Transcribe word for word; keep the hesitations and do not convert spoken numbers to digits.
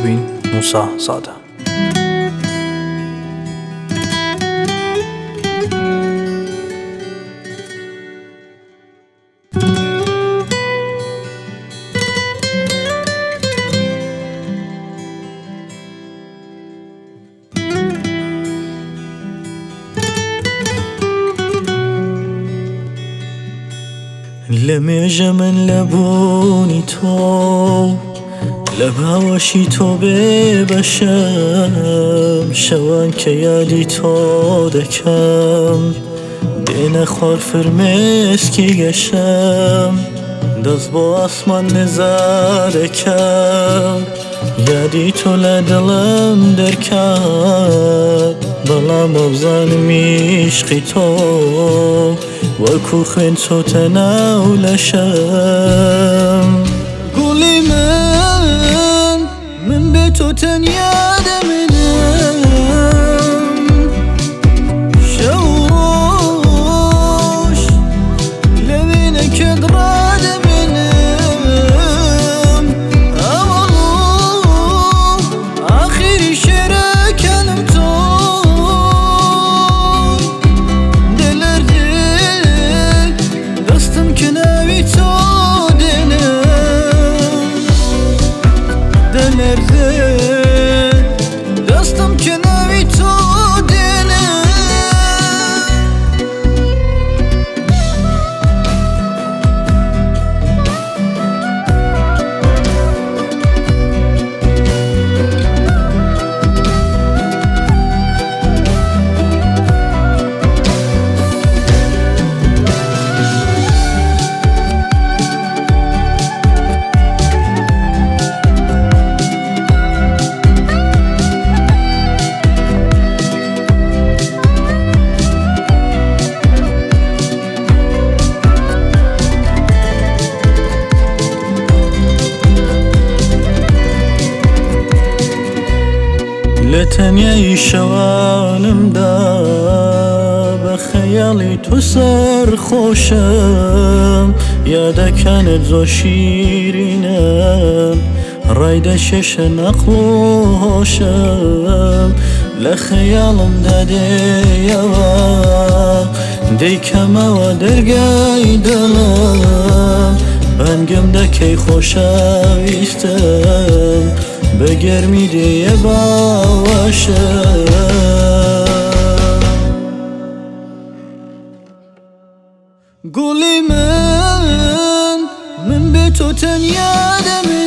مبین موسا زاده. لمێژە من لە بوونی تۆ لە باوەشی تۆ بێ بەشەم شەوان کە یادی تۆ دەکەم دێنە خوار فرمێسکی گەشەم دەست بۆ ئاسمان نزارەکەم یادی تۆ لە دڵم دەرکات بەڵام وەبزانم عیشقی تۆ وەکو خوێن چۆتە ناو لەشەم گوڵی من من بێ تۆ تەنیا دەمێنم شەو ڕۆژ لە وێنەکەت ڕادەمێنم ئەوەڵۆ ئاخری شێرەکەنم تۆ دەستم کە ناوی تۆ دێنم دەلەرزێ دەستم کە ناوی تۆ دێنم لە تەنیایی شەوانمدا بە خەیاڵی تۆ سەرخۆشم یادەکانت زۆر شیرینن ڕای دەچێشە نەقڵ و هۆشم لە خەیاڵمدا دێیەوە دەیکەمەوە دەرگای دڵم بەنگم دەکەی خۆشەویستم بە گەرمی دێیە باوەشم گوڵی من من بێ تۆ تەنیا دەمێنم